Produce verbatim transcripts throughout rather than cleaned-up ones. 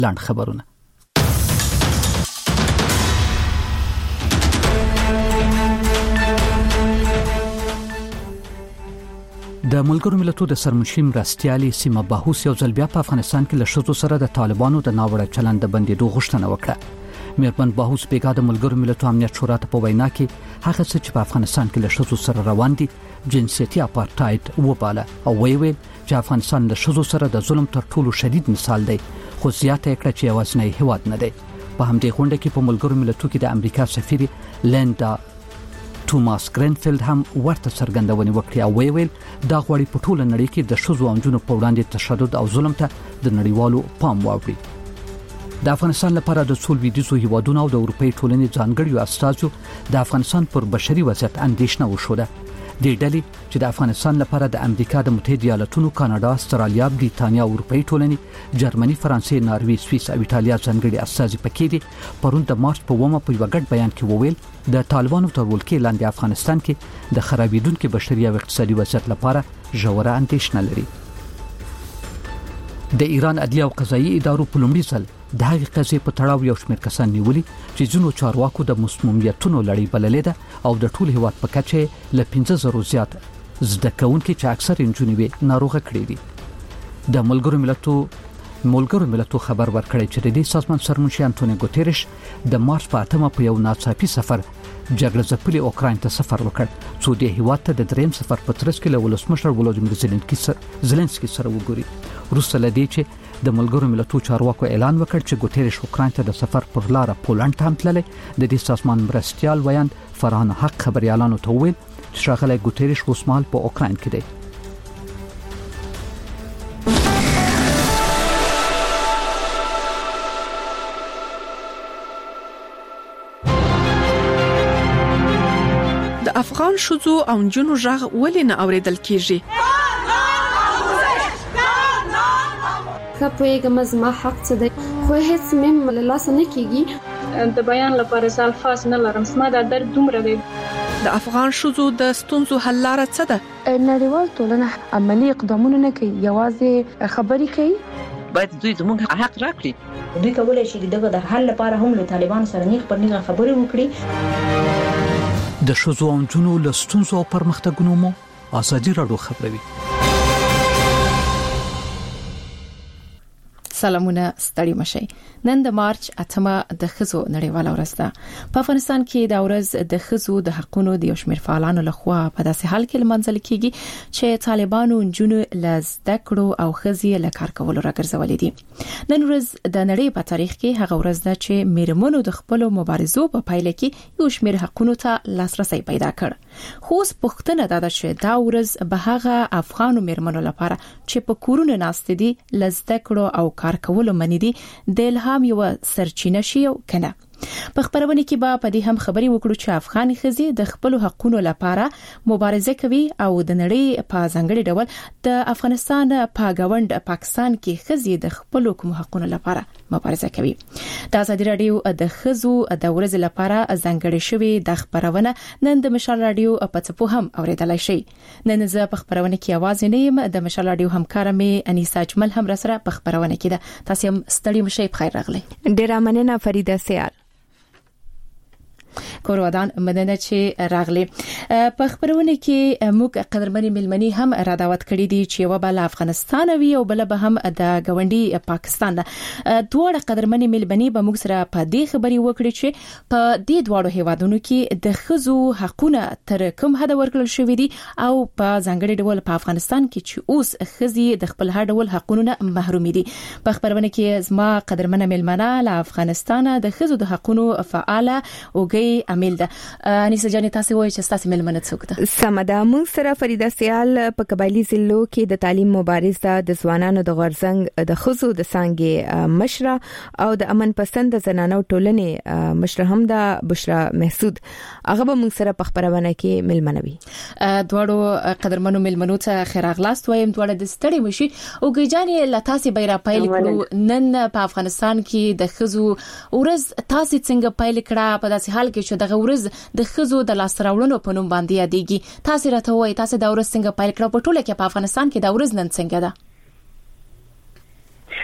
لاند خبرونه. د ملګرو ملتونو د سرمنشي مرستیالي سیمه باهوس یو ځل بیا په افغانستان کې له شذو سره د طالبانو د ناوړه چلند بندیدو غوښتنه وکړه. میرمن باهوس بیګا د ملګرو ملتونو امنیت شورا ته په وینا کې هغه څه چې په افغانستان کې له شذو سره روان دي جنسيتي اپارټاید وباله او ویل چې افغانستان له شذو سره د ظلم تر ټولو شدید مثال دی، خو زیاته کړه چې یوازینی هیواد نه دی. په همدې غونډه کې په ملګرو ملتونو کې د امریکا سفیر لیندا توماس ګرینفیلد هم ورته څرګندونې وکړې او ویل دا غوړي په ټوله نړۍ کې د شذو او جنونو په وړاندې تشدد او ظلم ته د نړیوالو پام واوړي. د افغانستان لپاره د څو لویدیځو هیوادونو او د اروپאי ټولنې ځانګړي استازو د افغانستان پر بشري وضعیت اندېښنه وښوده. د ډلې چې د افغانستان لپاره د امریکا د متحده ایالاتونو، کاناډا، استرالیا، بریټانیا، اروپאי ټولنې، جرمني، فرانسې، ناروې، سویس او ایټالیا ځانګړي استازي پکې دي، پرون د مارچ په اوومه په یو غټ بیان کې وویل د طالبانو تر ولکې لاندې افغانستان کې د خرابېدونکو بشري او اقتصادي وضعیت لپاره ژوره اندېښنه لري. د ایران عدلیه او قضایي ادارو په لومړي ځل د هغې قضیې په تړاو یو شمېر کسان نیولي چې ځینو چارواکو د مسمومیتونو لړۍ بللې ده او د ټول هیواد په کچه له پنځه زره زیات زده کوونکي چې اکثر نجونې وي ناروغه کړي دي. د ملګرو ملتونو ملګرو ملتونو خبر ورکړی چې د دې سازمان سرمنشي انټونیو ګوتریش د مارچ په اتمه په یو ناڅاپي سفر جګړه ځپلي اوکراین ته سفر وکړ څو د هیواد ته د دریم سفر په ترڅ کې له ولسمشر ولودیمیر زيلنسکي سره وګوري. وروسته لدی چې د ملګرو ملتونو چارواکو اعلان وکړ چې ګوتریش اوکراین ته د سفر پر لار پولند ته هم تللی. د دې سازمان مرستیال ویاند فرهان حق خبريالانو ته وویل چې ښاغلی ګوتریش اوس مهال په اوکراین کې دی. د افغان شذو او جنونو ژغ ولې نه اوریدل کیږي؟ کپویګم زما حق څه دی خو هیڅ مم له لاس نه کیږي. د بیان لپاره الفاظ نه لرم، سما د درد دومره دی. د افغان شذو د ستونزو حل لاره څه ده؟ نړیوال ټولنه عملی اقدامونه نه کوي، یوازې خبرې کوي. باید دوی زموږ حق راکړي. دوی کولای شي دغه د حل لپاره هم له طالبان سره نیغ پر نیغه خبرې وکړي. د شذو او جنونو له ستونزو او پرمختګونو مو ازادي راډیو خبروي. سلامونه، ستړي مشئ. نن د مارچ اتمه د ښځو نړیواله ورځ ده. په افغانستان کې د ورځ د ښځو د حقوقو د شمیر فعالانو لخوا په داسې حال کې لمانځل کیږي چې طالبانو جنونو له زده کړو او ښځې له کار کولو راګرځولې دي. نن ورځ د نړۍ په تاریخ کې هغه ورځ ده چې میرمنو د خپل مبارزو په پایله کې یو شمیر حقوقو ته لاسرسي پیدا کړ. خو اوس پوښتنه ده چې دا ورځ به هغه افغانو میرمنو لپاره چې په کورونو ناست دي له زده کړو او کار کولو منی دي د الهام یو سرچینه شي او کنه. په خبرونه کې به په دې هم خبري وکړو چې افغاني ښځې د خپل حقوقو لپاره مبارزه کوي او د نړۍ په ځانګړي ډول د افغانستان په غونډ پاکستان کې ښځې د خپل حقوقو لپاره مبارزه کوي. د ازادي رادیو د ښځو د ورځ لپاره ځانګړي شوی د خبرونه نن د مشال رادیو په څپو هم اوریدلای شي. نن زه په خبرونه کې आवाज نه یم، د مشال رادیو همکار مې انیسا اجمل هم را سره په خبرونه کې ده. تاسو هم ستړي مشئ، بخیر راغلی. ډیره مننه فریده سیال. کورودان مدنه چې راغلي. په خبرونه کې موږ قدرمنې ملمنې هم را دعوت کړې دي چې یو بل افغانستان وي او بل به هم د غونډي پاکستان. دوه قدرمنې ملمنې به موږ سره په دې خبري وکړي چې په دې دوه هیوادونو کې د ښځو حقوقونه تر کوم حد ورکړل شوې دي او په ځانګړي ډول په افغانستان کې چې اوس ښځې د خپل هر ډول حقوقونه محروم دي. په خبرونه کې زما قدرمنه ملمنه له افغانستان د ښځو د حقوقو فعاله او عامل ده. انیسه جان تاسو وایي چې تاسو ملمنه څوک ده؟ سمدا موږ سره فریده سیال په قبایلی ضلعو کې د تعلیم مبارزه د ځوانانو د غورځنګ د خزو د څنګه مشره او د امن پسند زنانو ټولنې مشره هم ده بشرا محسود. هغه به موږ سره په خبرونه کې ملمنه وي. دواړو قدرمنو ملمنو ته خیر اغلاست وایم. دواړه د ستړي مشي او ګجانې لا تاسو بیره پایل کړو. نن په افغانستان کې د خزو ورځ تاسو څنګه پایل کړه په داسې حال کې چې د ورځ د خزو د لاسراوړنو په نوم باندې یادېږي؟ تاسو راته وایي تاسو د ورځ څنګه پایل کړو؟ په ټوله کې په افغانستان کې د ورځ نن څنګه ده؟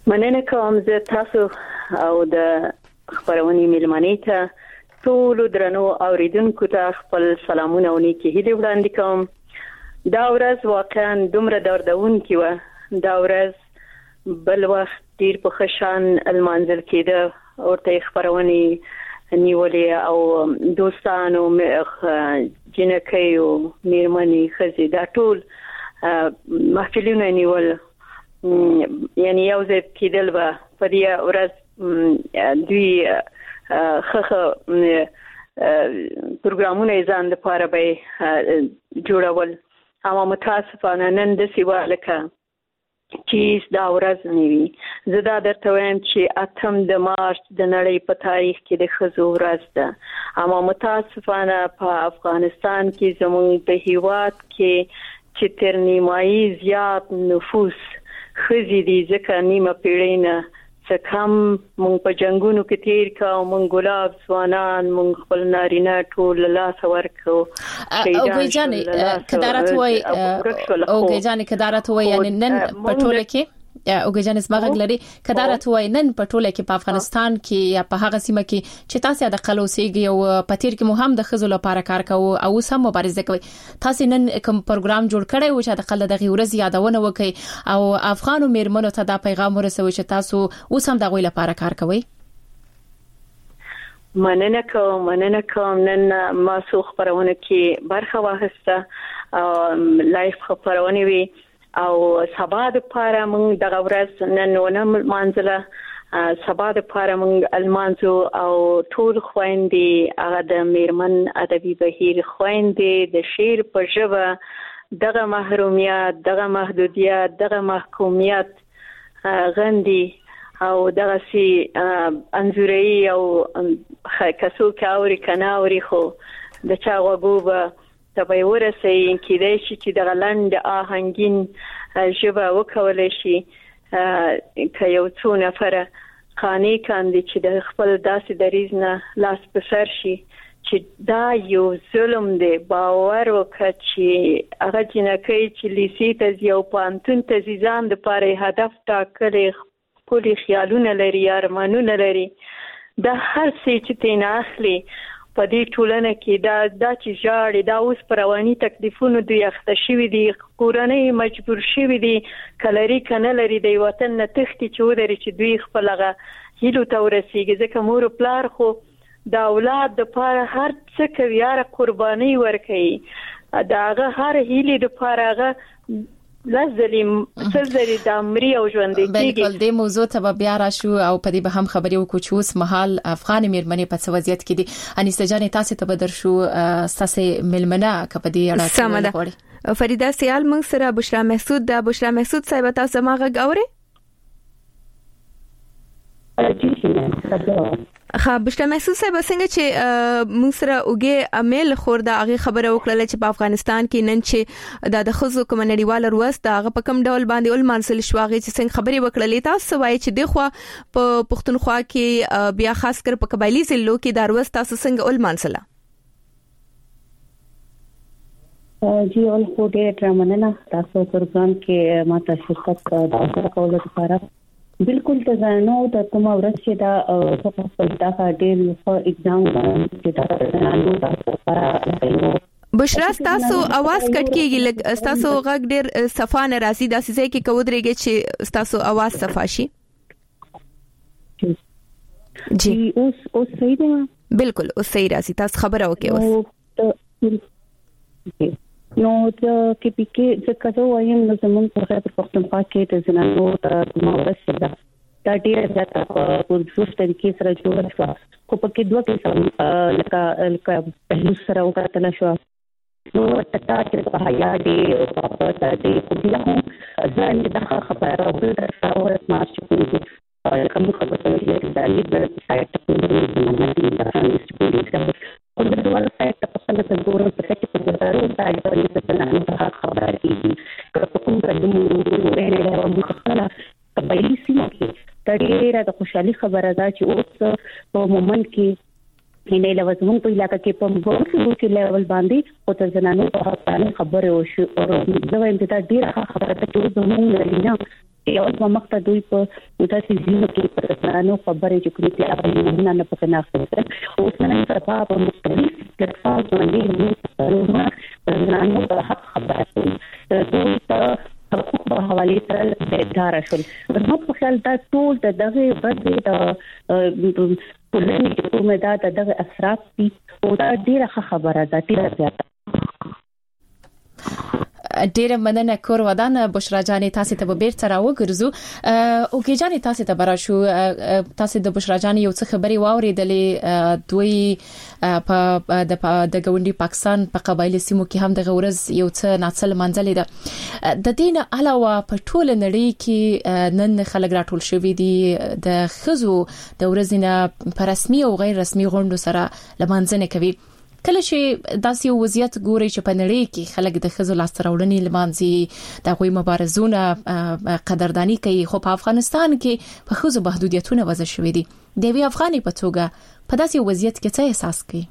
مننه کوم زه تاسو او د خبرونې ملمنې ته ټول درنو اوریدونکو ته خپل سلامونه او نیکی هیله وړاندې کوم. دا ورځ واقعا دومره دردونکې و، دا ورځ بل وخت ډیر په خشان المنزل کېده ورته خبرونې نیولې او دوستانو جنکې او میرمنې خزي دا ټول محفلونه نیول، یعنی یو ځای کېدل به په دې ورځ دوی خخه پروګرامونه ځان لپاره به جوړول. اما متاسفانه نن د سیوا لکه چې دا ورځ نیوي. زه دا درته وایم چې اتم د مارچ د نړۍ په تاریخ کې د ښځو ورځ ده، اما متاسفانه په افغانستان کې زموږ په هیواد کې چې تر نیمایي زیات نفوس خزي دي، ځکه نیمه پیړۍ نه څه کم مونږ په جنگونو کې تیر کاو، مونږ ګلاب ځوانان مونږ خپل نارینه ټول لاس ورکو. او ګجانې کدارت وای او ګجانې کدارت وای یعنی نن پټوله کې او ګجانې سمغه لري کدارت وای نن پټوله کې په افغانستان کې یا په هغه سیمه کې چې تاسو د قلوسیږي او پتیر کې مهم د خزو لپاره کار کوي او سم مبارزه کوي. تاسو نن کوم پروګرام جوړ کړی و چې د قله دغه ورځ یادونه وکړي او افغانو میرمنو ته دا پیغام ورسوي چې تاسو اوس هم دغه لپاره کار کوي؟ مننه کوم مننه کوم نن ما سو خبرونه کې برخه واخسته او لایف خبرونه وی او سبا د پاره مونږ دغه ورځ نن ونه مانځله، سبا د پاره مونږ المانزو او ټول خويندې هغه د میرمن ادبي بهیر خويندې د شعر په ژبه دغه محرومیت، دغه محدودیت، دغه محکومیت غندي او دغه سي انزوري او کسو کاوري کناوري خو د چا وګوبه تبې ورسې کېدای شي چې د غلند آهنګین ژبه وکولای شي که یو څو نفره قانې کاندي چې د خپل داسې دریز نه لاس په سر شي چې دا یو ظلم دی. باور وکړه چې هغه جنکۍ چې لیسې ته ځي او پوهنتون ته ځي ځان دپاره هدف ټاکلی ښکلي خیالونه لري، ارمانونه لري، دا هر څه چې ترېنه اخلي په دې ټولنه کې دا دا چې ژاړي دا اوس پر رواني تکلیفونو دوی اخته شوي دي، کورنۍ مجبور شوي دي کلري کنه لري د وطن نه تښتي چې ودري چې دوی خپل هغه هیلو ته ورسیږي. ځکه مور او پلار خو د اولاد دپاره هر څه کوي، هر قرباني ورکوي، د هغه هر هیلې دپاره هغه لازم سلزري د امري او ژوند کېږي. بالکل دې موضوع ته بیا راشو او په دې به هم خبرې وکړو چې اوس مهال افغان میرمنې په وضعیت کې دي. انیسه جان تاسو ته بدر شو تاسو ملمنه کپ دې اړه کوي. فریدا سیال موږ سره بشرا محسود د بشرا محسود صاحب تاسو ماغه غوري خا بشرا محسود صاحب څنګه چې موږ سره اوګه امیل خور دا هغه خبره وکړه چې په افغانستان کې نن چې د خزو کوم نړیوال ورځ دا هغه په کوم ډول باندې ول مانسل شواغي چې څنګه خبري وکړه تاسو وایي چې د خو په پښتونخوا کې بیا خاص کر په قبایلی ضلعو کې دا ورځ تاسو څنګه ول مانسله؟ جی اول خو ډېر مننه تاسو پروګرام کې ماته شرکت دا کول لپاره. بالکل تزانو د کوم ورځ چې دا په دغه ډېر یو اگزام چې دا نو تاسو بشرا تاسو आवाज کټ کیږي لګ تاسو غږ ډېر صفا ناراضي د سې کې کودريږي چې تاسو आवाज صفا شي. جی اوس اوس صحیح دی؟ بالکل اوس صحیح راځي، تاسو خبره وکړئ اوس. نو د کې پی کې ځکه زه وایم نو زمون په خاطر پښتونخوا کې د زنانو د مورث ده دا ډېر زیاته په پرځوس طریقې سره جوړه شو، خو په کې دوه کې لکه لکه په سره وکړل شو نو تاسو چې په حیا دې او په تاسو په دې هم ځان دغه خبره او د تاسو مارچ کوي کوم خبره چې د لیدل سایت په دې باندې د او د ډول سایت په څنګه څنګه ګورم په چې په دغه سایت باندې څه نه نه خبره کیږي که کوم قدم ورنه او مخاله قبایلی سیمه کې ډېره د خوشحالي خبره ده چې اوس په مومنت کې نه لوازمون په علاقې کې په موږ کې لیول باندې او د زنانو په اړه خبره او شو او زه وایم چې دا ډېره خبره ده چې زموږ نه یو ځل مخته دوی په داسې ځینو کې پر نو خبرې چې کوي چې هغه نه نه پکې نه اخلي او څنګه په په مختلف پلیټفارم باندې موږ نو په حق خبرې کوي دوی ته حقوق په حواله سره بیدار شول نو په خیال دا ټول د دغه بدې د ټولنې په کومه دا دغه اثرات دي او دا ډیره خبره ده ډیره زیاته ډیره مننه کور ودان بشرا جانې تاسو ته به بیرته راوګرځو او کې جانې تاسو ته برا شو تاسو د بشرا جانې یو څه خبري واورېدلې دوی په د ګوندی پاکستان په قبایلی سیمو کې هم د غورز یو څه ناڅل منځلې ده د دین علاوه په ټول نړۍ کې نن خلک راټول شوي دي د خزو د ورځې په رسمي او غیر رسمي غونډو سره لمانځنه کوي کله چې داسې وضعیت ګوري چې په نړۍ کې خلک د خزو لاستراوړنې لمانځي د غوي مبارزونه قدردانی کوي خو په افغانستان کې په خزو محدودیتونه وضع شوې دي د وی افغاني په توګه په داسې وضعیت کې څه احساس کوي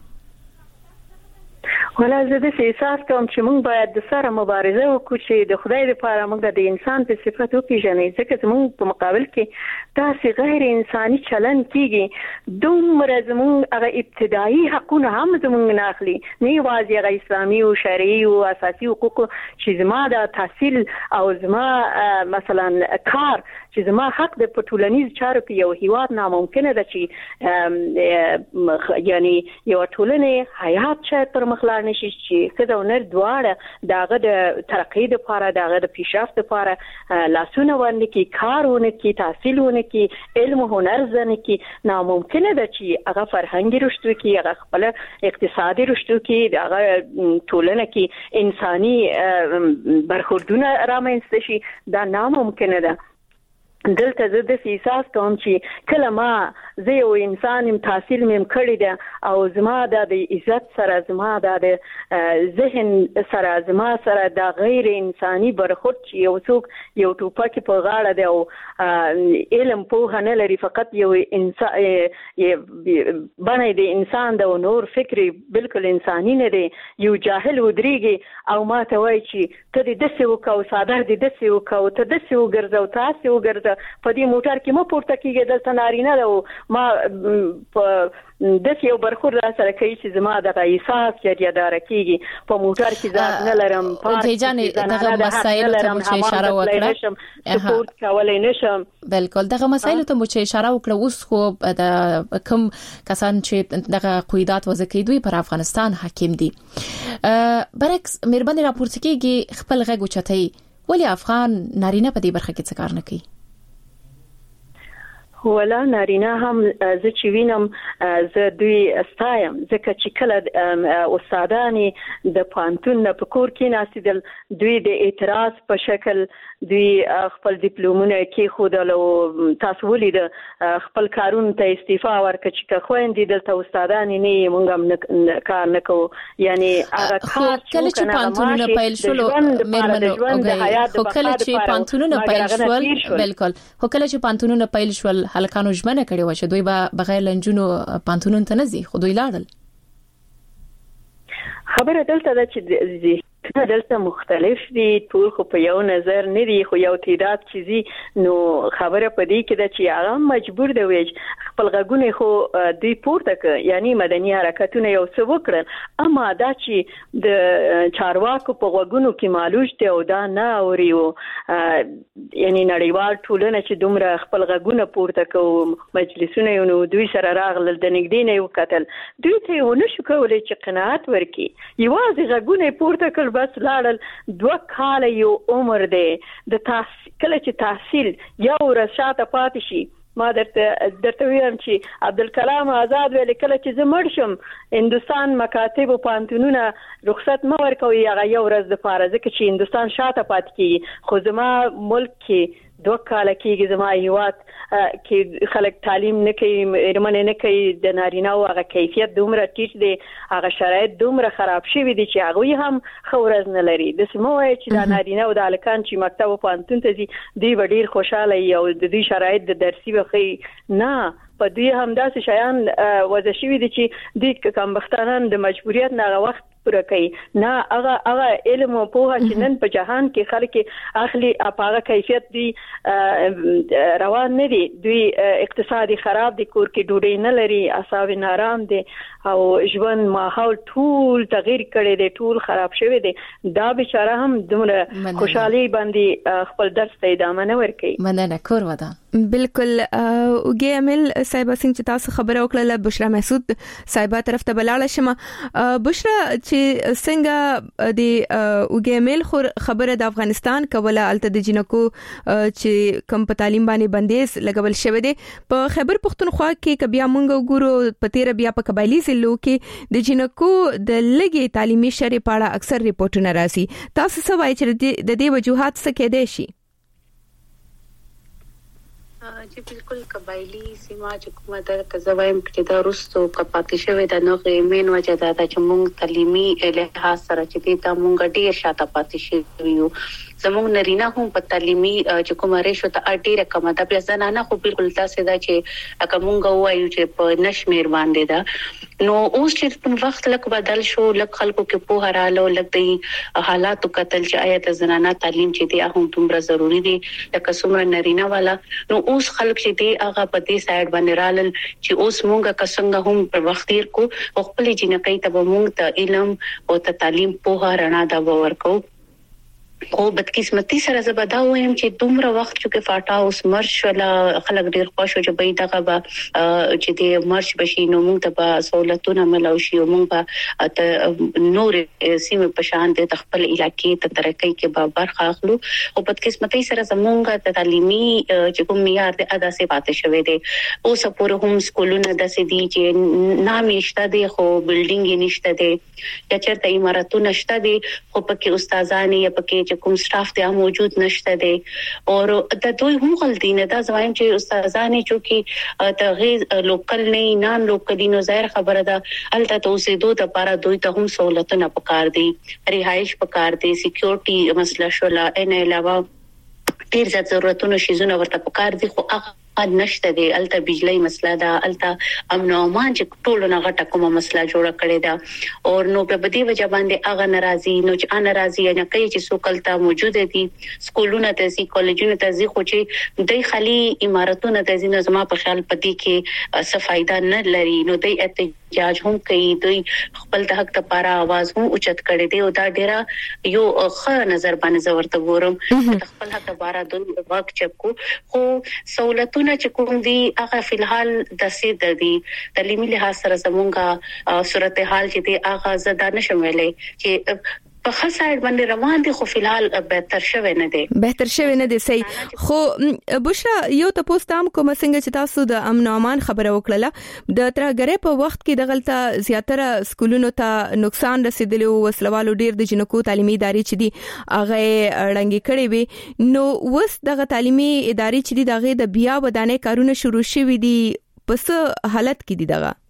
ولا زه د احساس کوم چې موږ باید د سره مبارزه وکړو چې د خدای لپاره موږ د انسان په صفت وپیژنو ځکه موږ په مقابل کې تاسو غیر انساني چلن کیږي دومره زموږ هغه ابتدایي حقونه هم زموږ نه اخلي نه یوازې هغه اسلامي او شرعي او اساسي حقوق چې زما د تحصیل او زما مثلا کار چې زما حق د پټولنیز چارو کې یو هیواد ناممکن ده چې یعنی یو ټولنه حیات چې پر مخ نشي چې کله ونر دواړه داغه د ترقی لپاره داغه د پیشرفت لپاره لاسونه ورنه کی کارونه کی تحصیلونه کی علم او هنر زنه کی ناممکن ده چې هغه فرهنګي رشتو کی هغه خپل اقتصادي رشتو کی هغه ټولنه کی انساني برخوردونه رامنځته شي دا ناممکن ده دلته زه د احساس کوم چې کله ما زه یو انسان تحصیل مم کړی ده او زما د عزت سره زما د ذهن سره زما سره د غیر انساني برخورد چې یو څوک یو ټوپک په غاړه دی او علم په نه لري فقط یو انسان باندې د انسان د نور فکری بالکل انساني نه دی یو جاهل ودرېږي او ما ته وایي چې ته د دسه وکاو صادر د دسه وکاو ته دسه وګرځاو تاسو وګرځاو په دې موټر کې مو پورته کیږي د سنارینه ده ما د یو برخور را سره کوي چې زما د احساس جریه دار کیږي په موټر کې ځان نه لرم په ځانې دغه مسایل ته مو اشاره وکړه سپورت کولای نشم بالکل دغه مسایل ته مو اشاره وکړه اوس خو د کوم کسان چې دغه قیادت وضع کوي دوی پر افغانستان حاکم دي برعکس مهرباني راپورته کیږي خپل غږ اوچتای ولی افغان نارینه په دې برخه کې څه کار نه کوي ولا نارینه هم زه چې وینم زه دوی استایم ځکه چې کله استادانی د پانتون په کور کې ناسیدل دوی د اعتراض په شکل دوی خپل ډیپلومونه کې خودل او تاسو ولید خپل کارونه ته استعفا ورکړي چې خويندې دلته استادانی نه مونږ هم کار نه کوو یعنی هغه کار کله چې پانتونونه پیل شول مېرمنو خو کله چې پانتونونه پیل شول بالکل خو کله چې پانتونونه پیل شول هلکانو ژمنه کړې و چې دوی به بغیر لنجونو پانتونون ته نه ځي خو دوی لاړل خبره دلته ده چې دلته مختلف دي ټول خو په یو نظر نه دي خو یو تعداد چیزي نو خبره پدې کې ده چې هغه مجبور دی وي خپل غږونه خو دوی پورته ک یعنی مدني حرکتونه یو څه وکړل اما دا چې د چارواکو په غوګونو کې معلوش دی او دا نه اوري او یعنی نړیوال ټولنه چې دومره خپل غږونه پورته کو مجلسونه نو دوی سره راغلل د نګدې نه وکتل دوی ته ونه شو کولای چې قناعت ورکړي یوازې غږونه پورته کړ بس لاړل دوه کال یو عمر دی د تحصیل کله چې تحصیل یو رشاته پاتې شي ما درته درته ویم چې عبدالکلام آزاد ویل کله چې زه مړ شم هندستان مکاتب او پانتونونه رخصت ما ورکوي هغه یو ورځ د پاره ځکه چې هندستان شاته پاتې کیږي خو زما ملک کې دوه کال کېږي زما هیواد کې خلک تعلیم نه کوي مېرمنې نه کوي د نارینه او هغه کیفیت دومره ټیټ دی هغه شرایط دومره خراب شوي دي چې هغوی هم ښه ورځ نه لري داسې مه وایه چې دا نارینه او د هلکان چې مکتب او پوهنتون ته ځي دوی به ډېر خوشحاله وي او د دوی شرایط د درسي به ښه نه په دوی همداسې شیان وضع شوي دي چې دوی کمبختانان د مجبوریت نه هغه وخت پوره کوي نه هغه هغه علم او پوهه چې نن په جهان کې خلک اخلي هغه کیفیت دی روان نه دي دوی اقتصادي خراب دي کور کې ډوډۍ نه لري اعصاب نارام دي او ژوند ماحول ټول تغییر کړي دي ټول خراب شوی دي دا بیچاره هم دومره خوشحالي باندې خپل درس ته ادامه نه ورکوي. مننه کور ودا بالکل اوګي امل صاحب څنګه چې تاسو خبره وکړه بشرا محسود صاحبہ طرف ته بلاله شمه بشرا چې څنګه د اوګي امل خبره د افغانستان کوله الته د جنکو چې کم په تعلیم باندې بندیز لګول شوی دی په خیبر پختونخوا کې کبیا مونږ وګورو په تیر بیا په قبایلی ضلعو کې د جنکو د لګي تعلیمي شری پاړه اکثر ریپورتونه راځي تاسو څه وایي چې د دې وجوهات څه کېدای شي؟ چې بالکل قبایلی سیمه چې کومه د کزوایم کې د روستو کپاتې شوی د نوغې مين وجه دا چې مونږ تعلیمي لحاظ سره چې دا مونږ ډیر شاته پاتې شوی یو زموږ نرینه هم په تعلیمي چې کومه ریشو ته ډیره کمه ده بیا زنانه خو بالکل تاسو دا چې اګه مونږ وایو چې په نشمیر باندې ده نو اوس چې په وخت لک بدل شو لک خلکو کې په هراله لک د حالاتو قتل چې آیت زنانه تعلیم چې دی هم دومره ضروری دي لکه څومره نرینه والا نو اوس خلک چې دی هغه په دې سایډ باندې رالل چې اوس مونږه کسنګ هم په وخت تیر کو خپل جنکې ته مونږ ته علم او ته تعلیم په رڼا دا ورکو او بدقسمتي سره زبدا وایم چې دومره وخت چې فاټا اوس مرش ولا خلک ډیر خوش او چې به دغه به چې د مرش بشي نو موږ ته به سہولتونه ملو شي او موږ به نور سیمه په شان د خپل علاقې ته ترقی کې به برخه اخلو او بدقسمتي سره زمونږ د تعلیمي چې کوم معیار د ادا سي پاتې شوی دی او سپور هم سکولونه د سدي چې نام نشته دي خو بلډینګ نشته دي یا چرته عمارتونه نشته دي خو پکې استادان یا پکې چې کوم سټاف ته موجود نشته دي او د دوی هم غلطی نه دا زوایم چې استادانه چې د غیر لوکل نه نان لوکلینو ظاهر خبره ده الته توسه دوه د لپاره دوی ته هم سہولتونه پکار دي رهائش پکار دي سکیورټي مسله شولا ان علاوه ډیر ځات ضرورتونو شیزونه ورته پکار دي خو هغه نشته دی الته بجلی مسله ده الته امن او امان چې ټولو نه غټه کومه مسله جوړه کړې ده او نو په بدی وجه باندې هغه ناراضي نو چې ان ناراضي نه کوي چې سوکلتا موجود دي سکولونه ته سي کالجونه ته زی خو چې دای خالي عمارتونه ته زینه زما په خیال پدې کې څه فائدہ نه لري نو دای احتجاج هم کوي دوی خپل د حق لپاره आवाज هم اوچت کړي دي او دا ډیره یو ښه نظر باندې زورته ګورم خپل حق لپاره دوی واک چکو خو سہولتونه چې کوم دي هغه فلحال د سید دي تعلیمي لحاظ سره زمونږه صورتحال چې دي هغه زده نشملې چې په خاصه باندې روان دي خو فلحال بهتر شوه نه دي بهتر شوه نه دي صحیح خو بشرا یو تاسو تام کوم څنګه چې تاسو د امن او امان خبره وکړه د ترګره په وخت کې د غلطه زیاتره سکولونو ته نقصان رسیدلی او وسلوالو ډیر د جنکو تعلیمي ادارې چې دي هغه اړنګي کړي وي نو وس دغه تعلیمي ادارې چې دي دغه د بیا ودانې کارونه شروع شوي دي پس حالت کې دي دغه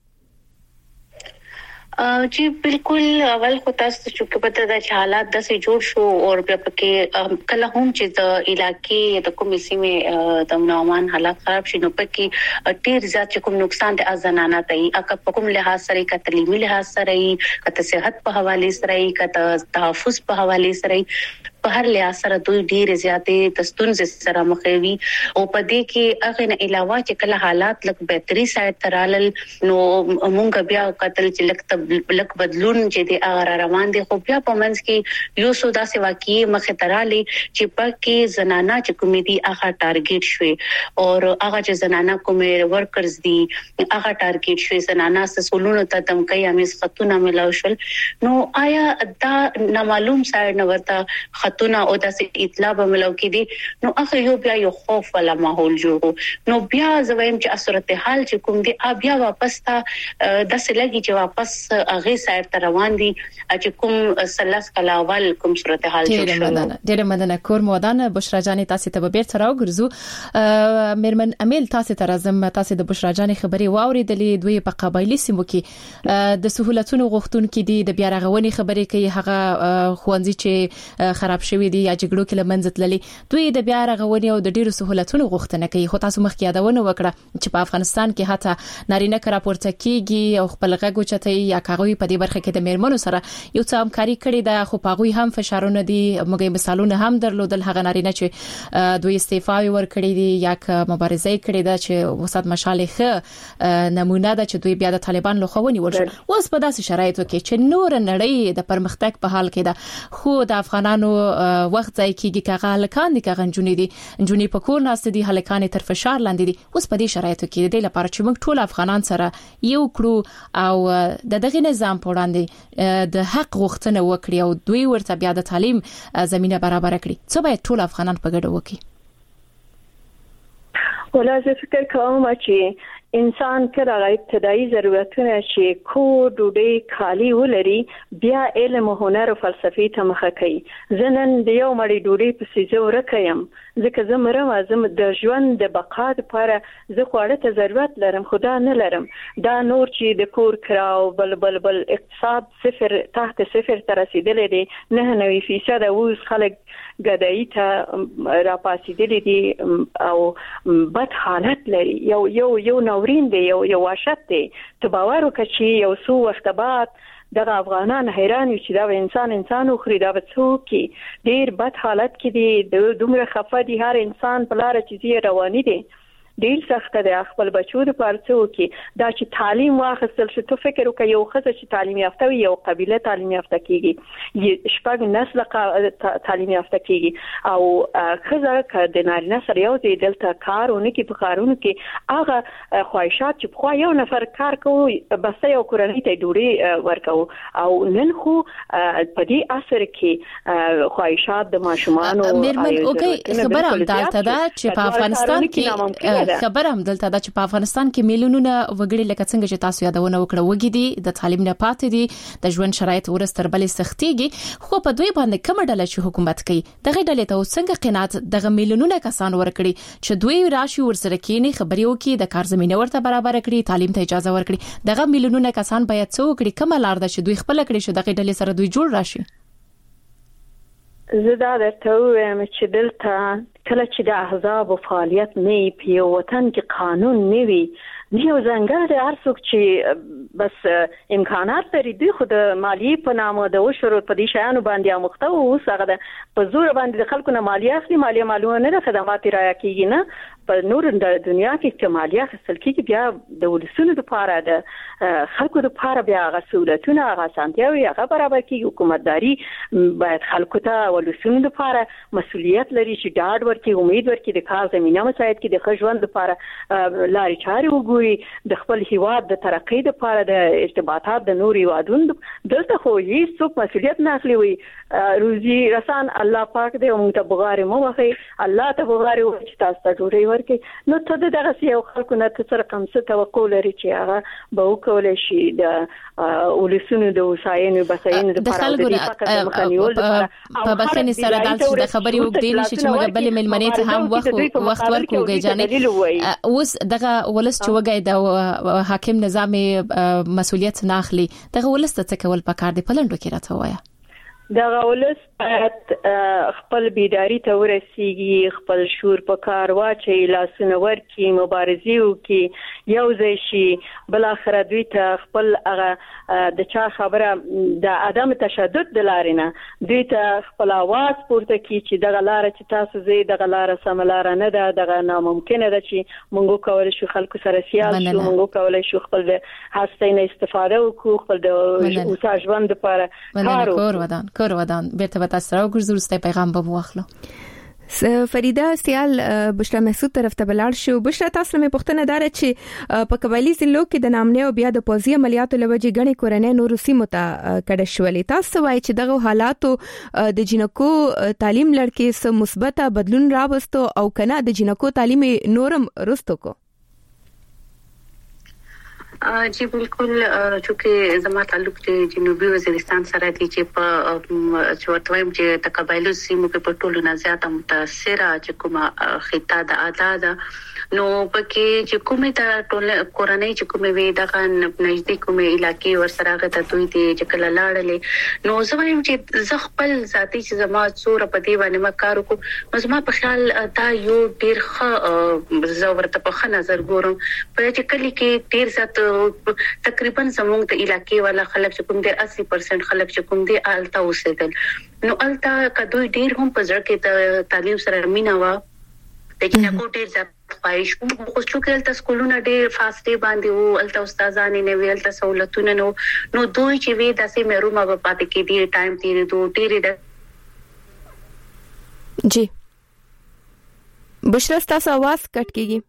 जी बिल्कुल اول خو تاسو چې پته د حالات د سه جوړ شو او بیا پکې کله هم چې د علاقې د کومې سیمه د امن حالات خراب شي نو پکې ډیر زیات کوم نقصان د ازنانه ته اګه په کوم لحاظ سره ک تعلیمي لحاظ سره ک صحت په حواله سره ک تحفظ په حواله سره په هر لحاظ سره دوی ډیر زیاتې دستون سره مخوي او په دې کې هغه نه علاوه چې کله حالات لک بهتري سایت ترالل نو مونږ بیا قتل چې لک لک بدلون چې د اغه روان دي خو بیا په منځ کې یو سودا سي واقعي مخه ترالي چې پکې زنانه چې کومې دي هغه ټارګټ شوي او هغه چې زنانه کومې ورکرز دي هغه ټارګټ شوي زنانه سسولونو ته دمکې امیز خطونه ملاو شول نو آیا دا نامعلوم سایډ نه ورته خطونه او د اطلاع به ملو کې دي نو هغه یو بیا یو خوف ولا ماحول جوړو نو بیا زویم چې صورتحال چې کوم دي بیا واپس ته د سلګي چې واپس هغه سایت روان دي چې کوم سلس کلاول کوم صورتحال جوړ شو ډېر مننه کور مودان بشرا جان تاسو ته به بیرته راوګرځو میرمن امیل تاسو ته راځم تاسو د بشرا جان خبري واوریدلې دوی په قبایلی سیمو کې د سہولتونو غوښتونکو دي د بیا رغونې خبرې کوي هغه خوانځي چې خراب خراب شوی دي یا جګړو کې لمنځه تللي دوی د بیا رغونې او د ډیرو سہولتونو غوښتنه کوي خو تاسو مخکې یادونه وکړه چې په افغانستان کې حتی نارینه کرا پورته کیږي او خپل غږ اوچتي یا کاغوي په دې برخه کې د میرمنو سره یو څه همکاري کړې ده خو پاغوي هم فشارونه دي موږ مثالونه هم درلودل هغه نارینه چې دوی استعفا ورکړي دي یا مبارزه کړې ده چې وسات مشالخه نمونه ده چې دوی بیا د طالبان لخوا ونیول اوس په داسې شرایطو کې چې نور نړۍ د پرمختګ په حال کې ده خو د افغانانو وخت ځای کېږي کاغه هلکان دي کاغه جنونی دي جنونی په کور ناست دي هلکان تر فشار لاندې دي اوس په دې شرایطو کې د لپاره چې موږ ټول افغانان سره یو کړو او د دغه نظام په وړاندې د حق غوښتنه وکړي او دوی ورته بیا د تعلیم زمينه برابر کړي څه باید ټول افغانان په ګډه وکړي ولازم فکر کوم چې انسان کله ابتدایي ضرورتونه چې کور ډوډۍ کالي ولري بیا علم او هنر او فلسفي ته مخه کوي زنن د یو مړی ډوډۍ په سيزه ورکایم ځکه زه مرم زم د ژوند د بقا لپاره زه خوړه ته ضرورت لرم خدا نه لرم دا نور چې د کور کراو بل بل بل اقتصاد صفر تحت صفر ته رسیدلې دي نه نوي فیصد اوس خلک ګدای ته را پاسېدلې دي او بد حالت لري یو یو یو نورین دی یو یو واشت دی ته باور وکړي چې یو څو وخت بعد دغه افغانان حیران چې دا انسان انسان خو دا څوک ډیر بد حالت کې دی د دومره خفه دي هر انسان په لار چې دی رواني دی ډیر سخت دی خپل بچو د پارڅو کې دا چې تعلیم واخیستل شو ته فکر وکړ یو خزه چې تعلیم یافته وي یو قبيله تعلیم یافته کیږي شپږ نسل تعلیم یافته کیږي او خزه ک د نارینه سره یو ځای دلته کارونه کې په کارونه کې هغه خواهشات چې خو یو نفر کار کوي بس یو کورنۍ ته ډوډۍ ورکو او نن خو په دې اثر کې خواهشات د ماشومان او میرمن اوګي خبره هم دالته ده چې په افغانستان کې خبره هم دلته دا چې په افغانستان کې میلیونونه وګړي لکه څنګه چې تاسو یادونه وکړه وګړي دي د تعلیم نه پاتې دي د ژوند شرایط ورستر بلې سختيږي خو په دوی باندې کوم ډله چې حکومت کوي دغه ډلې ته څنګه قناعت دغه میلیونونه کسان ورکړي چې دوی راشي ورسره کېني خبري وکړي د کار زمينه ورته برابر کړي تعلیم ته اجازه ورکړي دغه میلیونونه کسان باید څو وکړي کومه لار ده چې دوی خپل کړي چې دغه ډلې سره دوی جوړ راشي زدا درته وایم چې دلته کله چې د احزاب فعالیت نه په یو وطن کې قانون نه وي یو ځنګړی ارڅوک چې بس امکانات لري دوی خو د مالیې په نامه د وشرو په دې شیانو باندې اموخته او اوس هغه د په زور باندې د خلکو نه مالیه اخلي مالیه معلومه نه ده خدمات رعایت کیږي نه په نور د دنیا کې چې مالیه اخیستل کیږي بیا د ولسونو لپاره د خلکو لپاره بیا هغه سہولتونه هغه اسانتیاوي هغه برابر کیږي حکومتداري باید خلکو ته ولسونو لپاره مسؤلیت لري چې ډاډ ورکړي امید ورکړي د کار زمينه مساعد کړي د ښه ژوند لپاره لارې چارې وګوري د خپل هیواد د ترقۍ لپاره د ارتباطات د نوري وادونو دلته خو هیڅ څوک مسؤلیت نه اخلي وي روزي رسان الله پاک دې موږ ته بغاره مو وخی الله ته بغاره و چې تاسو ته ډوډۍ ورکړي نو ته دغه یو خلکو نه څه رقم څه توقع لري چې هغه به وکول شي د ولسونو د وسایلو بساینو لپاره د فقر مخنیول په بخښنې سره دالته د خبري وګدین شي چې موږ بل ملمنې ته هم وخت وخت ورکوږي جانې اوس دغه ولس چې وګای د حاکم نظام مسؤلیت نه اخلي دغه ولس ته څه کول پکار دی پلندو کې راته وایا دغه ولس باید خپل بیداری ته ورسیږي خپل شور په کار واچي لاسونه ورکي مبارزي وکي یو ځای شي بل اخر دوی ته خپل هغه د چا خبره د عدم تشدد د لارې نه دوی ته خپل आवाज پورته کی چې دغه لار چې تاسو زی دغه لار سم لار نه ده دغه ناممکن ده چې موږ کولای شو خلکو سره سیال شو موږ کولای شو خپل د هستینه استفاده وکړو خپل د اوسه ژوند لپاره کار وکړو کور ودان بیرته به تاسو راوګرځو ستای پیغام به واخلو فریده سیال بشرا محسود طرف ته بلار شو بشرا تاسو مې پوښتنه دار چې په قبایلی ضلعو کې د نامنه او بیا د پوزي عملیاتو لوجې غني کورنۍ نور سیمو ته کډه شولې تاسو وایي چې دغه حالاتو د جنکو تعلیم لړکې سم مثبته بدلون راوستو او کنه د جنکو تعلیم نورم رستو کو جی بالکل چې زما تعلق د جنوبي وزیرستان سره دی چې په چورتوایم چې د قبایلو سیمو کې په ټولو نه زیاته متاثره چې کومه خطه د ادا ده نو پکې چې کومه تا ټول کورنۍ چې کومه وي د نږدې کومه علاقې ورسره غته دوی دي چې کله لاړلې نو زه وایم چې زه خپل ذاتي چې زما څور په دی باندې ما کار وکړم نو زما په خیال دا یو ډیر ښه زه ورته په ښه نظر ګورم په چې کلی کې ډیر زیات تقریبا زموږ د علاقې والا خلک چې کوم دي اسی پرسنټ خلک چې کوم دي آلتا اوسېدل نو آلتا کدوې ډیر هم په ځړ کې د تعلیم سره مینا وا د چې کو ډیر زیات خواهش کوم خو چې کله تاسو کولونه ډیر فاستې باندې وو آلتا استادانې نه ویل تاسو سہولتونه نو نو دوی چې وی داسې مې روما په پاتې کې ډیر ټایم تیرې دوه ډیر جی بشرا تاسو आवाज کټ کیږي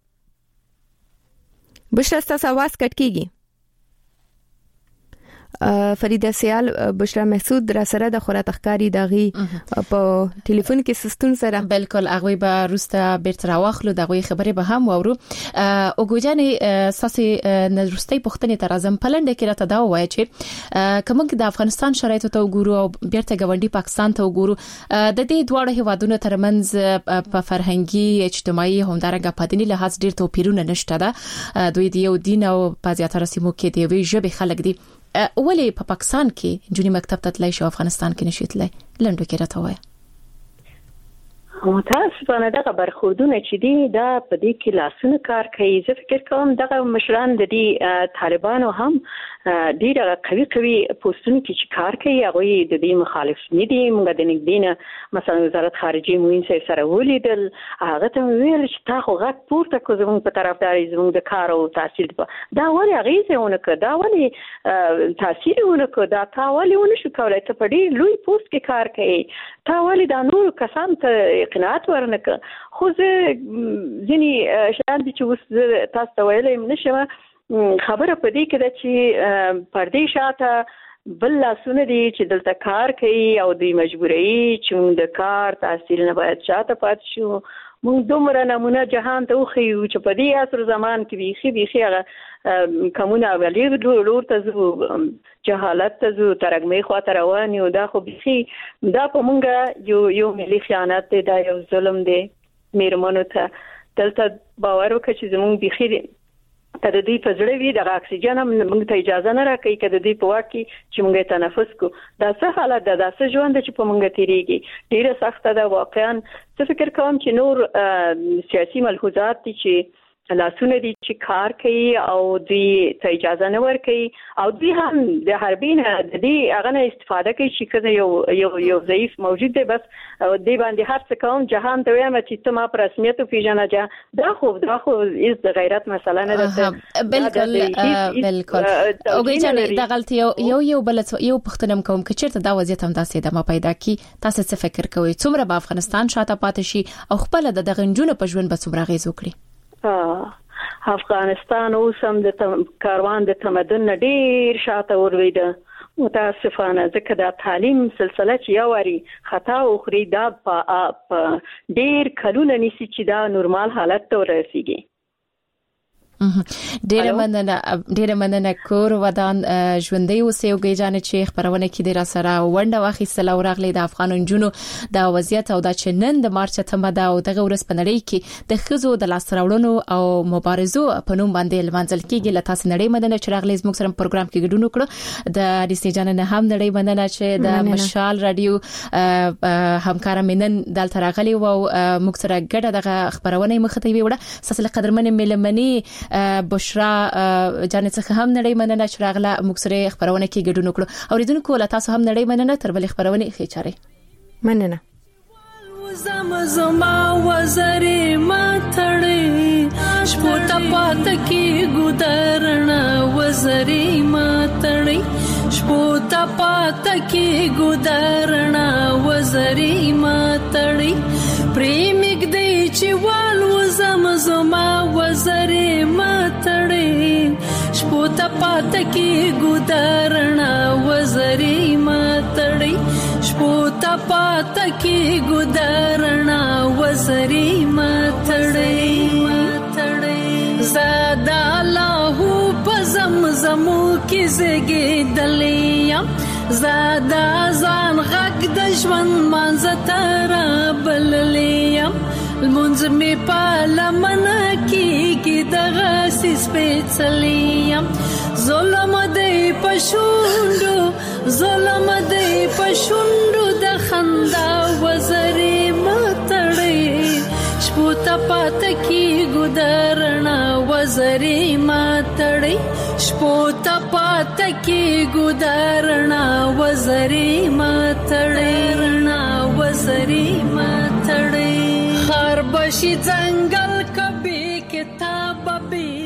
بشرا تاسو आवाज کټ کیږي فریده سیال بشرا محسود را سره د خورا تخکاری دغه په ټلیفون کې سستون سره بالکل هغه به روسته بیرته راوخلو دغه خبره به هم وورو او ګوجانې ساسي نرستي پښتنې تر اعظم پلند کې راته دا وایي چې کومه د افغانستان شرایط ته وګورو او بیرته ګوندی پاکستان ته وګورو د دې دواړو هیوادونو ترمنځ په فرهنګي اجتماعي همدارنګه په دیني لحاظ ډیر توپیرونه نشته ده دوی د یو دین او په زیاتره سیمو کې دی وی ژبه خلک دي ولې په پاکستان کې جونی مکتب ته تلای شو افغانستان کې نشي تلای لنډو کې راته وایي متاسفانه دغه برخوردونه چې دي دا په دې کې لاسونه کار کوي زه فکر کوم دغه مشران د دې طالبانو هم ډیره قوي قوي پوسټونه کې چې کار کوي هغه د دې مخالف نه دي موږ د نګدینه مثلا وزارت خارجه موین سره ولیدل هغه ته ویل چې تاسو غږ پورته کوئ زموږ په طرفداري زموږ د کار او تحصیل دا ولې هغه ونه کړ دا ولې تاثیر ونه کړ دا تا ولې ونه شو کولای ته په دې لوی پوسټ کې کار کوي تا ولې دا نور کسان ته قناعت ورنکه خو زه ځینی شان دي چې اوس تاسو ته ویلم نشم خبره پدې کې ده چې پردې شاته بل لاسونه دي چې دلته کار کوي او دوی مجبوري چې موږ د کار تحصیل نه باید شاته پات شو موږ دومره نمونه جهان ته وخیو چې په دې عصر زمان کې بيخي بيخي هغه کومونه ولې لور ته زو جهالت ته زو ترګمې خواته روان یو دا خو بيخي دا په موږ یو یو ملي خیانت دی دا یو ظلم دی میرمنو ته دلته باور وکړي چې زموږ بيخي ته د دې په ځړې وی د اکسیجن هم موږ ته اجازه نه راکړي کده دې په واکي چې موږ تنفس کو دا څه حالت ده دا څه ژوند چې په موږ تیریږي ډیره سخته ده واقعا څه فکر کوم چې نور سیاسي ملحوظات دي چې لاسونه دي چې کار کوي او دوی ته اجازه نه ورکړي او دوی هم د حربین د دې هغه نه استفاده کوي چې کله یو یو یو ضعیف موجود دی بس دوی باندې هر څه کوم جهان ته وایم چې ته ما پر رسمیت پیژنه دا خو دا خو از د غیرت مسله نه ده بالکل بالکل او ګیجن دا غلطي یو یو بل یو پښتنم کوم چې چیرته دا وضعیت هم داسې د ما پیدا کی تاسو څه فکر کوئ څومره په افغانستان شاته پاتې شي او خپل د غنجونو په ژوند به څومره غیز وکړي افغانستان اوس هم د کاروان د تمدن ډیر شاته ورویده متاسفانه ځکه د تعلیم سلسله چې یواري خطا او خري دا په ډیر کلونه نسی چې دا نورمال حالت ته ورسیږي ډیره مننه ډیره مننه کور ودان ژوندۍ اوسې او ګیجانې چې خبرونه کې د را سره ونده واخیستل او راغلي د افغان جنونو د وضعیت او د چنن د مارچ ته مده او دغه ورځ په نړۍ کې د خزو د لاسراوړنو او مبارزو په نوم باندې لمانځل کېږي لته نړۍ مننه چې راغلي زموږ سره پروګرام کې ګډون وکړو د رسنۍ جان نه هم نړۍ مننه چې د مشال رادیو همکار منن دلته راغلي او موږ سره ګډه دغه خبرونه مخته ویوړه ساسله قدرمن ملمنی بشرا جانې څخه هم نړۍ مننه چې راغله موږ سره خبرونه کې ګډون وکړو اوریدونکو لا تاسو هم نړۍ مننه تر بل خبرونه ښه چاره مننه زم زما وزرې ما تړې شپوت پات کې ګودرنا وزرې ما تړې شپوت پات کې ګودرنا وزرې ما تړې پریمګ دې چې والو زم زما وزرې ما تړې شپوت پات کې ګودرنا وزرې ما تړې شپوت پات کې ګودرنا وزرې ما تړې زادا له پزم زمو کې زګې دلې زادا ځان غږ د ژوند مانځ تر بللې المنځ می پالمن کیږي دغه سپېڅلیم ظلم دی پښوندو ظلم دی پښوندو د خندا وزري ماتړې شپو ته پات کی ګدرنا وزري ماتړې شپو ته پات کی ګدرنا وزري ماتړې رنا وزري ماتړې خربشي ځنګل کبي کتاب